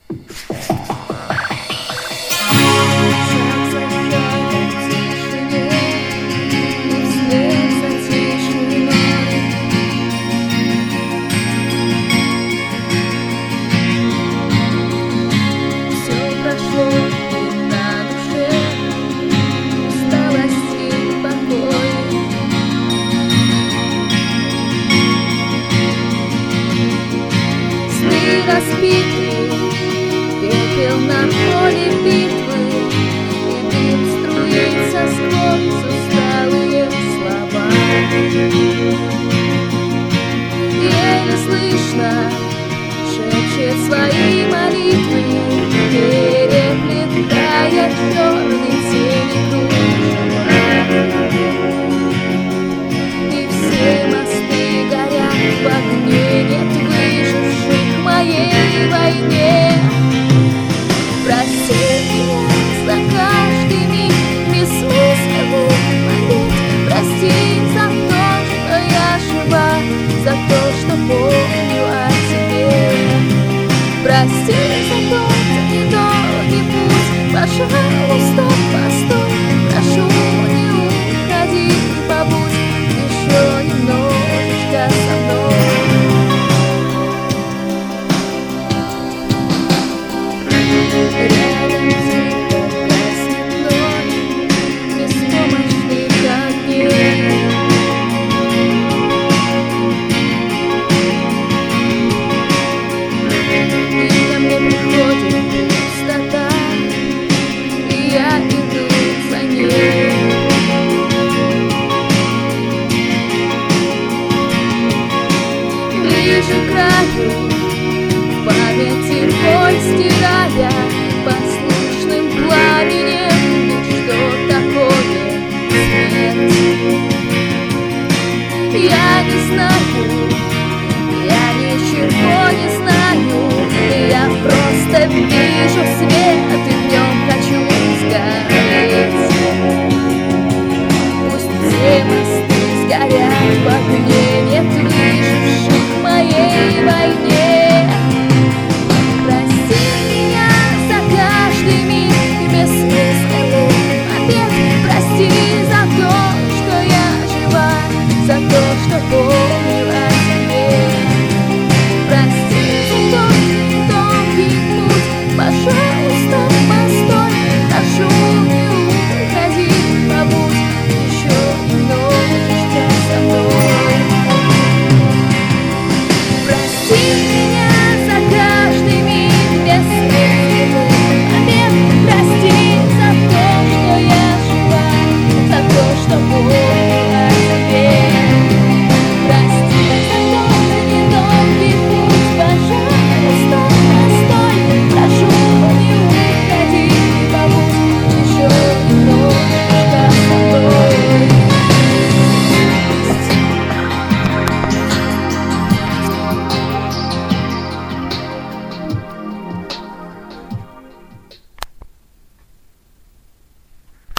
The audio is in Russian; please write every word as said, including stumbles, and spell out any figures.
Распитый пепел на поле битвы, и дым струится сквозь усталые слова. Еле слышно шепчет свои молитвы, переплетая черные тени кружева. И все мосты горят в огне, нет выживших в моей войне. Прости меня за каждый миг бессмысленных побед. Прости за то, что я жива, за то, что помню о тебе. Прости.